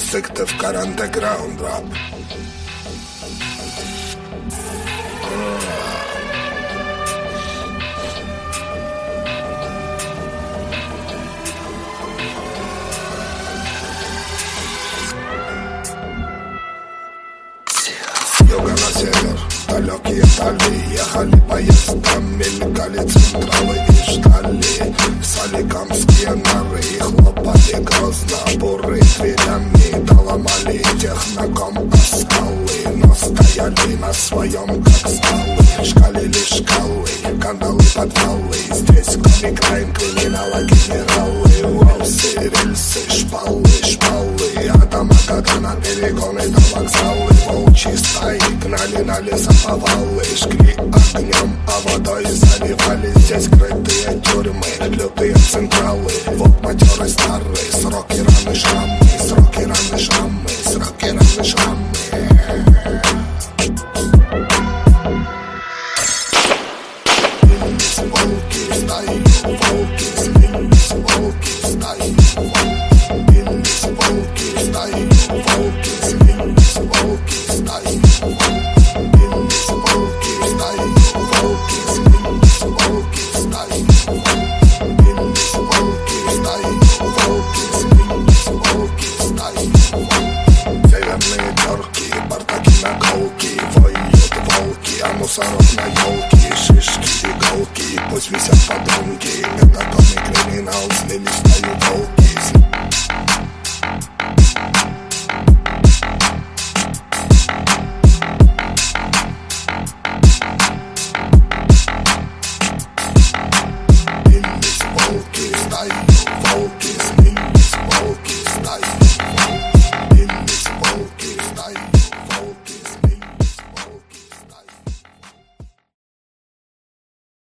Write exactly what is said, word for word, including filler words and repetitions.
Сыктывкар андеграунд рап. Юга на север, далекие дали. Ехали поездом, мелькали централы и ждали соликамские норы. И хлопали грозно буры дверями, да ломали техноком скалы. Но стояли на своем, как скалы. Шкалили шкалы, каналы, подвалы. Здесь кроме краем криминала генералы. Уолсы, рельсы, шпалы, шпалы. А дома, когда на перегоны до вокзалы. Волчьи стаи гнали на лесоповалы. Жгли огнем, а водой заливали. Здесь крытые тюрьмы, лютые централы. Вот матерый старый, сроки, раны, шрамы. Сроки, раны, шрамы, сроки, раны, шрамы. Сменились волки, стаи, волки. Сменились волки, стаи, волки. Сменились волки, стаи, волки. Сменились волки, стаи, волки. Сменились волки, стаи, волки. Сменились волки, стаи, волки. Сменились волки, стаи, волки. Сменились волки, стаи, волки. Северные терки, бардаки, наколки. Воют волки, а мусоров на елке. Шишки, иголки, пусть висят подонки. Это тонный криминал, слились стаю волки.